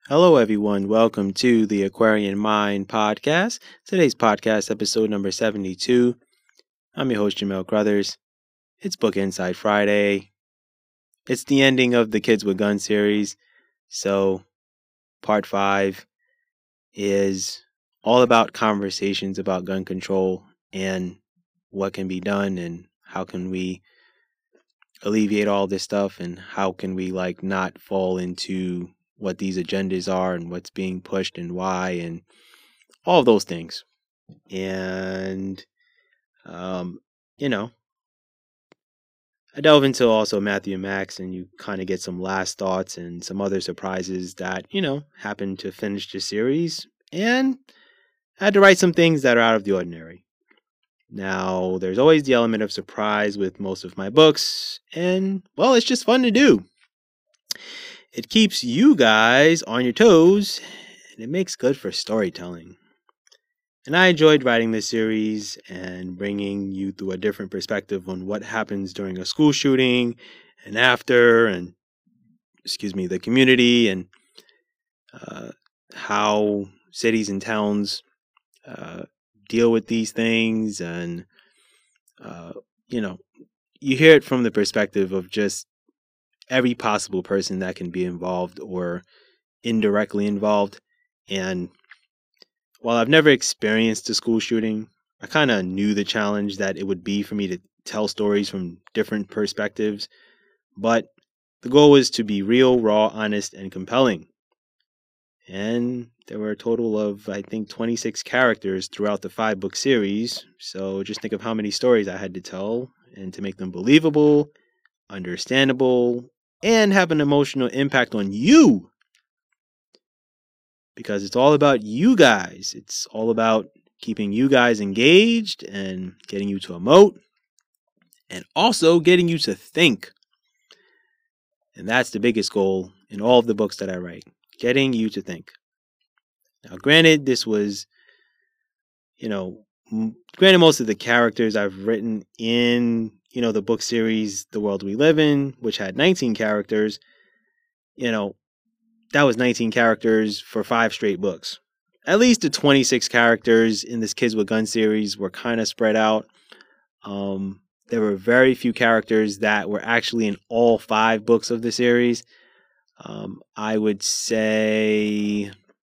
Hello, everyone. Welcome to the Aquarian Mind podcast. Today's podcast, episode number 72. I'm your host, Jamel Crothers. It's Book Inside Friday. It's the ending of the Kids with Guns series. So, part 5 is all about conversations about gun control and what can be done and how can we alleviate all this stuff and how can we not fall into what these agendas are and what's being pushed and why and all of those things. And um, you know, I delve into also Matthew and Max, and you kind of get some last thoughts and some other surprises that happen to finish the series, and I had to write some things that are out of the ordinary. Now, there's always the element of surprise with most of my books, and well, it's just fun to do. It keeps you guys on your toes, and it makes good for storytelling. And I enjoyed writing this series and bringing you through a different perspective on what happens during a school shooting and after, and the community, and how cities and towns deal with these things. And, you hear it from the perspective of just every possible person that can be involved or indirectly involved. And while I've never experienced a school shooting, I kind of knew the challenge that it would be for me to tell stories from different perspectives. But the goal was to be real, raw, honest, and compelling. And there were a total of, I think, 26 characters throughout the 5-book series. So just think of how many stories I had to tell and to make them believable, understandable, and have an emotional impact on you. Because it's all about you guys. It's all about keeping you guys engaged and getting you to emote and also getting you to think. And that's the biggest goal in all of the books that I write, getting you to think. Now, granted, this was, granted most of the characters I've written in, the book series, The World We Live In, which had 19 characters, that was 19 characters for 5 straight books. At least the 26 characters in this Kids with Guns series were kind of spread out. There were very few characters that were actually in all 5 books of the series. I would say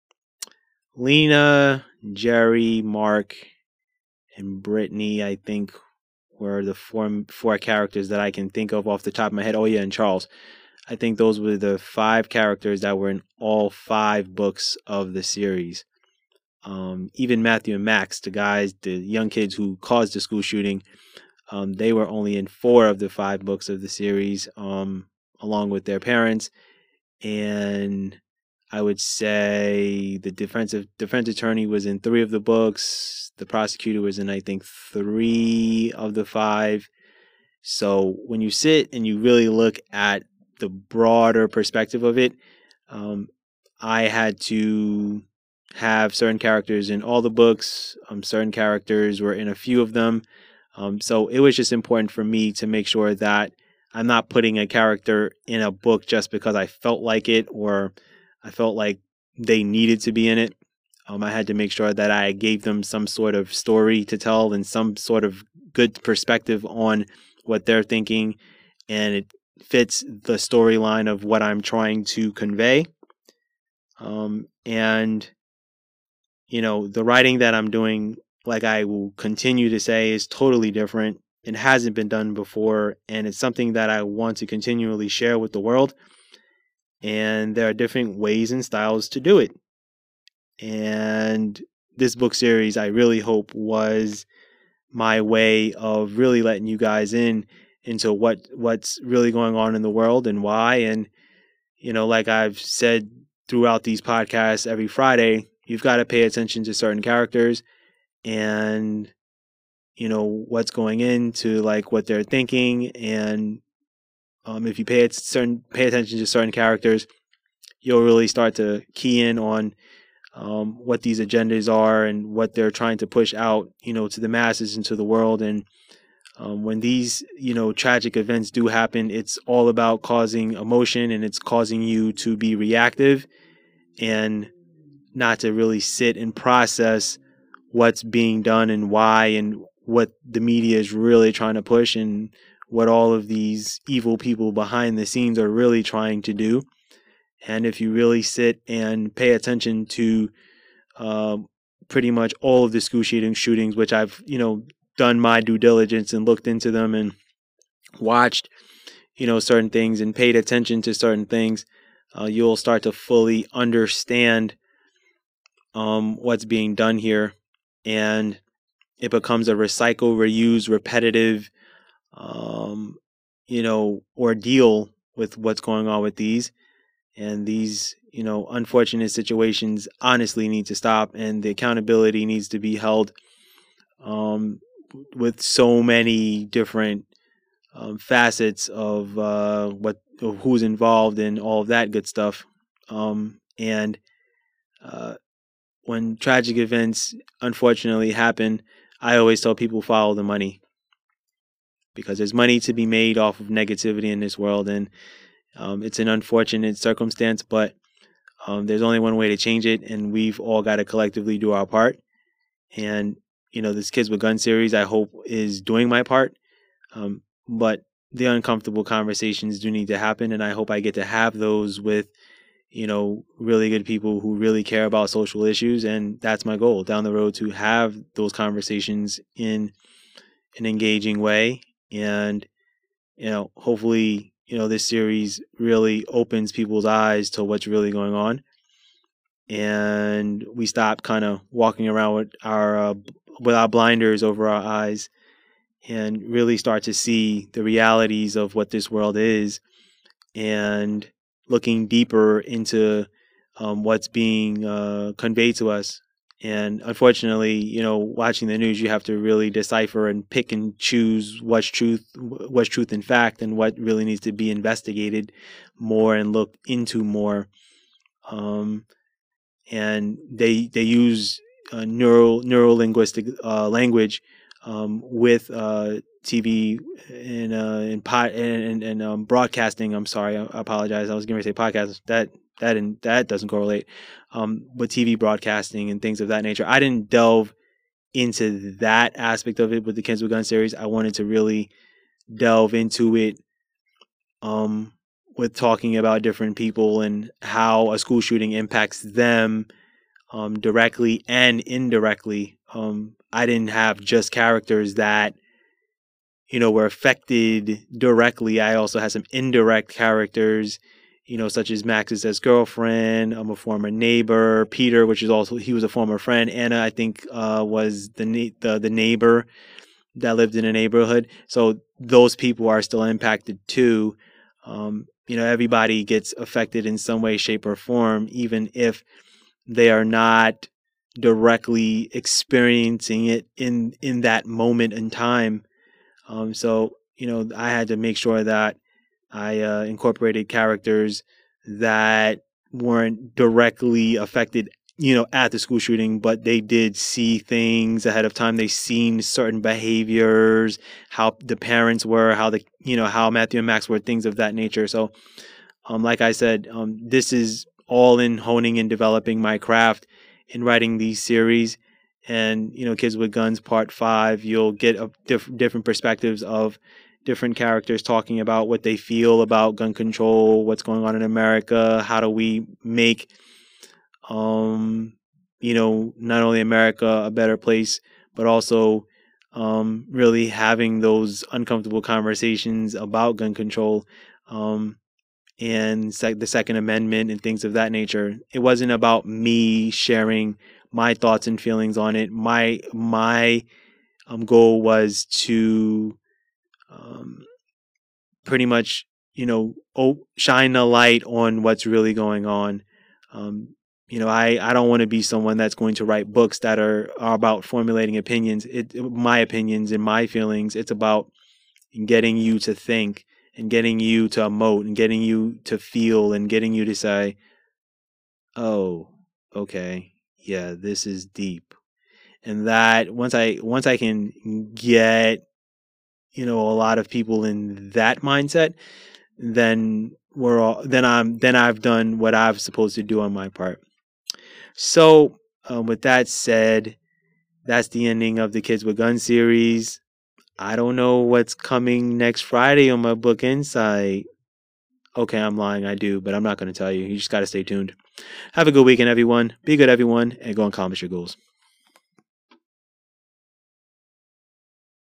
Lena, Jerry, Mark, and Brittany, I think, were the four characters that I can think of off the top of my head. Oh, yeah, and Charles. I think those were the 5 characters that were in all 5 books of the series. Even Matthew and Max, the young kids who caused the school shooting, they were only in 4 of the 5 books of the series, along with their parents. And I would say the defense attorney was in 3 of the books. The prosecutor was in, I think, 3 of the 5. So when you sit and you really look at the broader perspective of it, I had to have certain characters in all the books. Certain characters were in a few of them. So it was just important for me to make sure that I'm not putting a character in a book just because I felt like it or I felt like they needed to be in it. I had to make sure that I gave them some sort of story to tell and some sort of good perspective on what they're thinking, and it fits the storyline of what I'm trying to convey. And the writing that I'm doing, like I will continue to say, is totally different. It hasn't been done before, and it's something that I want to continually share with the world. And there are different ways and styles to do it. And this book series, I really hope, was my way of really letting you guys into what's really going on in the world and why. And, like I've said throughout these podcasts every Friday, you've got to pay attention to certain characters and, what's going into what they're thinking. And if you pay attention to certain characters, you'll really start to key in on what these agendas are and what they're trying to push out, to the masses and to the world. And when these, tragic events do happen, it's all about causing emotion and it's causing you to be reactive. and not to really sit and process what's being done and why, and what the media is really trying to push, and what all of these evil people behind the scenes are really trying to do. And if you really sit and pay attention to pretty much all of the school shootings, which I've, done my due diligence and looked into them and watched, certain things and paid attention to certain things, you'll start to fully understand what's being done here. And it becomes a recycle, reuse, repetitive, ordeal with what's going on with these. And these, unfortunate situations honestly need to stop, and the accountability needs to be held with so many different facets of who's involved and all of that good stuff. And when tragic events unfortunately happen, I always tell people follow the money, because there's money to be made off of negativity in this world. And it's an unfortunate circumstance, but there's only one way to change it, and we've all got to collectively do our part. And, this Kids with Guns series, I hope, is doing my part. But the uncomfortable conversations do need to happen, and I hope I get to have those with, really good people who really care about social issues. And that's my goal down the road, to have those conversations in an engaging way. And, hopefully, this series really opens people's eyes to what's really going on, and we stop kind of walking around with our blinders over our eyes, and really start to see the realities of what this world is, and looking deeper into what's being conveyed to us. And unfortunately, watching the news, you have to really decipher and pick and choose what's truth in fact, and what really needs to be investigated more and looked into more. And they use neuro-linguistic language with TV and broadcasting. I'm sorry, I apologize. I was going to say podcast. That doesn't correlate. But TV broadcasting and things of that nature. I didn't delve into that aspect of it with the Kids with Guns series. I wanted to really delve into it with talking about different people and how a school shooting impacts them directly and indirectly. I didn't have just characters that, were affected directly. I also had some indirect characters, such as Max's ex-girlfriend, a former neighbor, Peter, he was a former friend. Anna, I think, was the neighbor that lived in a neighborhood. So those people are still impacted too. Everybody gets affected in some way, shape, or form, even if they are not directly experiencing it in that moment in time. So I had to make sure that I incorporated characters that weren't directly affected, at the school shooting, but they did see things ahead of time. They seen certain behaviors, how the parents were, how how Matthew and Max were, things of that nature. So, like I said, this is all in honing and developing my craft in writing these series. And, Kids with Guns Part 5, you'll get different perspectives of different characters talking about what they feel about gun control, what's going on in America, how do we make, not only America a better place, but also really having those uncomfortable conversations about gun control and the Second Amendment and things of that nature. It wasn't about me sharing my thoughts and feelings on it. My goal was to pretty much, shine a light on what's really going on. I don't want to be someone that's going to write books that are about formulating opinions. My opinions and my feelings. It's about getting you to think, and getting you to emote, and getting you to feel, and getting you to say, oh, okay, yeah, this is deep. And that once I can get, a lot of people in that mindset, then then I've done what I'm supposed to do on my part. So, with that said, that's the ending of the Kids with Guns series. I don't know what's coming next Friday on my Book Insight. Okay, I'm lying. I do, but I'm not going to tell you. You just got to stay tuned. Have a good weekend, everyone. Be good, everyone, and go and accomplish your goals.